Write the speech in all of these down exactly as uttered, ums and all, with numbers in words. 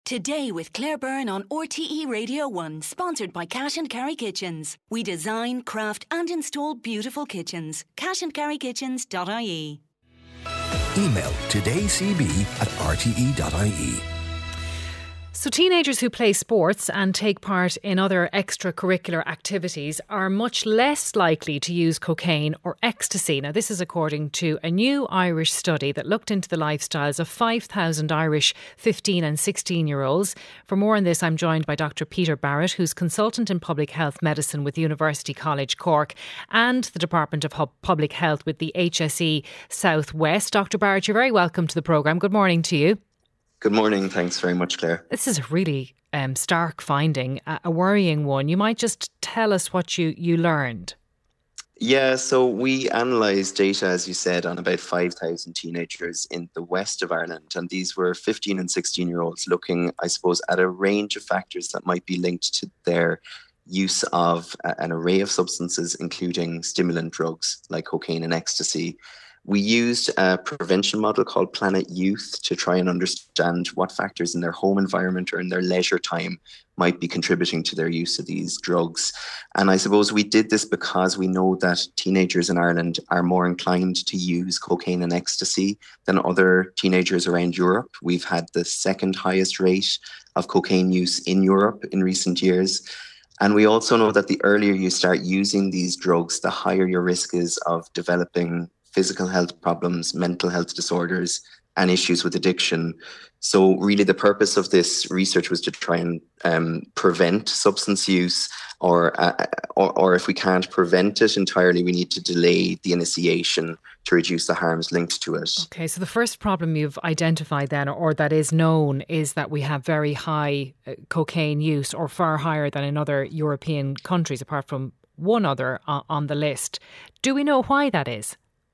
Today with Claire Byrne on R T E Radio one, sponsored by Cash and Carry Kitchens. We design, craft and install beautiful kitchens. cash and carry kitchens dot I E. Email todaycb at r t e dot i e. So teenagers who play sports and take part in other extracurricular activities are much less likely to use cocaine or ecstasy. Now, this is according to a new Irish study that looked into the lifestyles of five thousand Irish fifteen and sixteen year olds. For more on this, I'm joined by Doctor Peter Barrett, who's consultant in public health medicine with University College Cork and the Department of Public Health with the H S E South West. Doctor Barrett, you're very welcome to the programme. Good morning to you. Good morning. Thanks very much, Claire. This is a really um, stark finding, a, a worrying one. You might just tell us what you, you learned. Yeah, so we analysed data, as you said, on about five thousand teenagers in the west of Ireland. And these were fifteen and sixteen year olds looking, I suppose, at a range of factors that might be linked to their use of an array of substances, including stimulant drugs like cocaine and ecstasy. We used a prevention model called Planet Youth to try and understand what factors in their home environment or in their leisure time might be contributing to their use of these drugs. And I suppose we did this because we know that teenagers in Ireland are more inclined to use cocaine and ecstasy than other teenagers around Europe. We've had the second highest rate of cocaine use in Europe in recent years. And we also know that the earlier you start using these drugs, the higher your risk is of developing physical health problems, mental health disorders, and issues with addiction. So really the purpose of this research was to try and um, prevent substance use, or, uh, or or if we can't prevent it entirely, we need to delay the initiation to reduce the harms linked to it. Okay, so the first problem you've identified then, or that is known, is that we have very high uh, cocaine use, or far higher than in other European countries, apart from one other uh, on the list. Do we know why that is?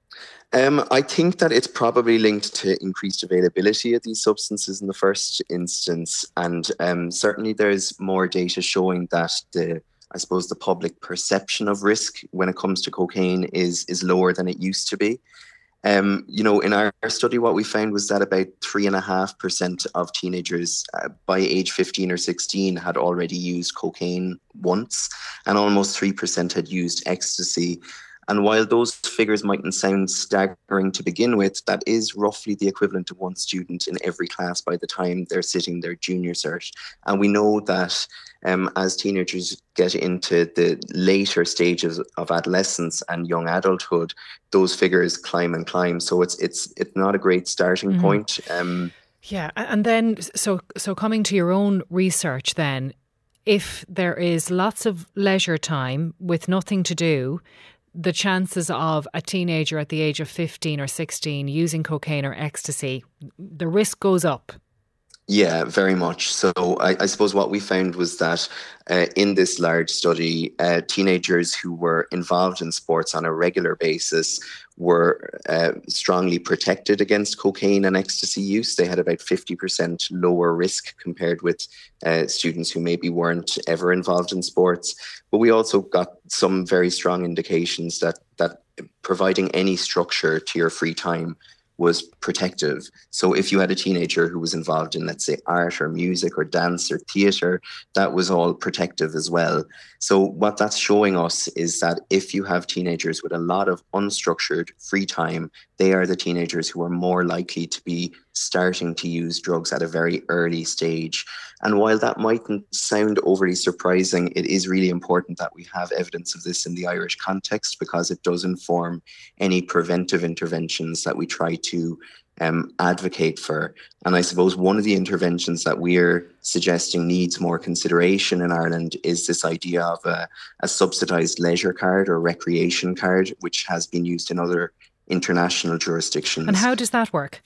Um, I think that it's probably linked to increased availability of these substances in the first instance. And um, certainly there's more data showing that the, I suppose, the public perception of risk when it comes to cocaine is, is lower than it used to be. Um, you know, in our study, what we found was that about three and a half percent of teenagers uh, by age fifteen or sixteen had already used cocaine once, and almost three percent had used ecstasy. And while those figures mightn't sound staggering to begin with, that is roughly the equivalent of one student in every class by the time they're sitting their junior cert. And we know that um, as teenagers get into the later stages of adolescence and young adulthood, those figures climb and climb. So it's it's it's not a great starting mm-hmm. point. Um, yeah, and then so so coming to your own research then, if there is lots of leisure time with nothing to do, the chances of a teenager at the age of fifteen or sixteen using cocaine or ecstasy, the risk goes up. Yeah, very much. So I, I suppose what we found was that uh, in this large study, uh, teenagers who were involved in sports on a regular basis were uh, strongly protected against cocaine and ecstasy use. They had about fifty percent lower risk compared with uh, students who maybe weren't ever involved in sports. But we also got some very strong indications that that providing any structure to your free time was protective. So if you had a teenager who was involved in, let's say, art or music or dance or theatre, that was all protective as well. So what that's showing us is that if you have teenagers with a lot of unstructured free time, they are the teenagers who are more likely to be starting to use drugs at a very early stage. And while that mightn't sound overly surprising, it is really important that we have evidence of this in the Irish context, because it does inform any preventive interventions that we try to um, advocate for. And I suppose one of the interventions that we're suggesting needs more consideration in Ireland is this idea of a, a subsidised leisure card or recreation card, which has been used in other international jurisdictions. And how does that work?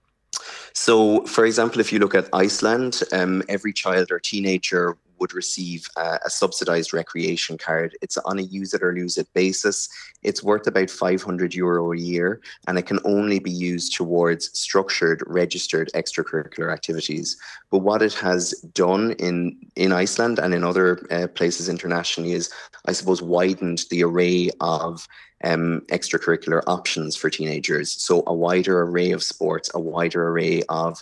So, for example, if you look at Iceland, um, every child or teenager would receive a, a subsidised recreation card. It's on a use it or lose it basis. It's worth about five hundred euro a year, and it can only be used towards structured, registered extracurricular activities. But what it has done in, in Iceland and in other uh, places internationally is, I suppose, widened the array of Um, extracurricular options for teenagers. So a wider array of sports, a wider array of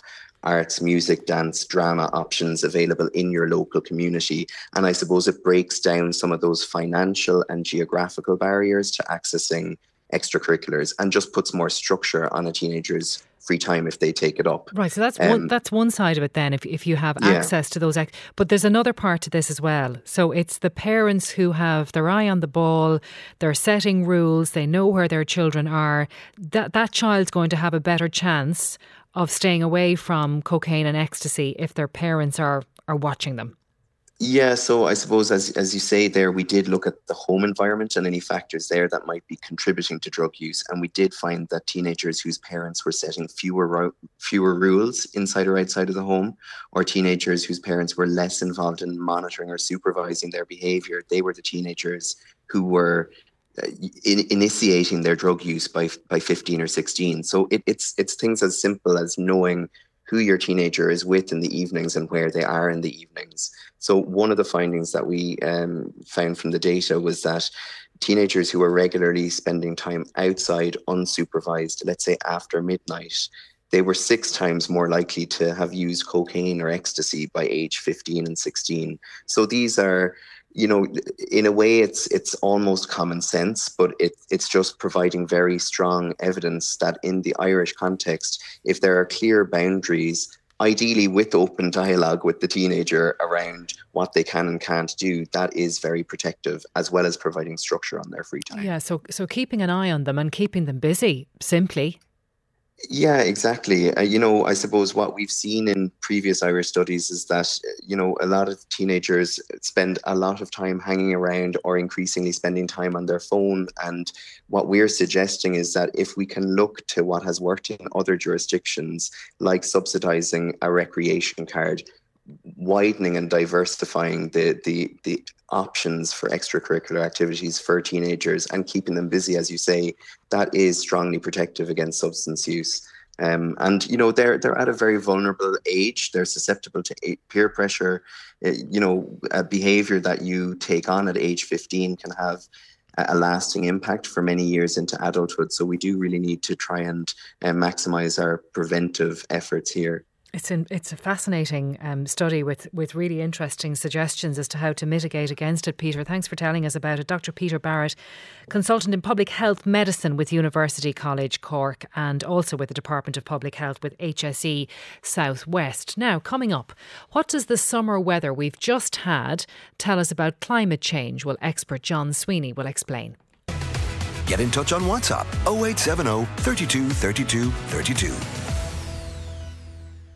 arts, music, dance, drama options available in your local community. And I suppose it breaks down some of those financial and geographical barriers to accessing extracurriculars and just puts more structure on a teenager's free time if they take it up. Right, so that's um, one that's one side of it then, if if you have yeah. access to those. But there's another part to this as well. So it's the parents who have their eye on the ball, they're setting rules, they know where their children are. That that child's going to have a better chance of staying away from cocaine and ecstasy if their parents are are watching them. Yeah, so I suppose as as you say there, we did look at the home environment and any factors there that might be contributing to drug use, and we did find that teenagers whose parents were setting fewer ro- fewer rules inside or outside of the home, or teenagers whose parents were less involved in monitoring or supervising their behaviour, they were the teenagers who were uh, in, initiating their drug use by by fifteen or sixteen. So it, it's it's things as simple as knowing who your teenager is with in the evenings and where they are in the evenings. So one of the findings that we um, found from the data was that teenagers who were regularly spending time outside unsupervised, let's say after midnight, they were six times more likely to have used cocaine or ecstasy by age fifteen and sixteen. So these are, you know, in a way it's it's almost common sense, but it, it's just providing very strong evidence that in the Irish context, if there are clear boundaries, ideally with open dialogue with the teenager around what they can and can't do, that is very protective, as well as providing structure on their free time. Yeah, so so keeping an eye on them and keeping them busy, simply. Yeah, exactly. Uh, you know, I suppose what we've seen in previous Irish studies is that, you know, a lot of teenagers spend a lot of time hanging around or increasingly spending time on their phone. And what we're suggesting is that if we can look to what has worked in other jurisdictions, like subsidising a recreation card, widening and diversifying the the the options for extracurricular activities for teenagers and keeping them busy, as you say, that is strongly protective against substance use. Um, and, you know, they're they're at a very vulnerable age. They're susceptible to peer pressure. Uh, you know, a behaviour that you take on at age fifteen can have a lasting impact for many years into adulthood. So we do really need to try and uh, maximise our preventive efforts here. It's an, it's a fascinating um, study with, with really interesting suggestions as to how to mitigate against it, Peter. Thanks for telling us about it. Doctor Peter Barrett, consultant in public health medicine with University College Cork and also with the Department of Public Health with H S E South West. Now, coming up, what does the summer weather we've just had tell us about climate change? Well, expert John Sweeney will explain. Get in touch on WhatsApp oh eight seven oh, three two, three two, three two.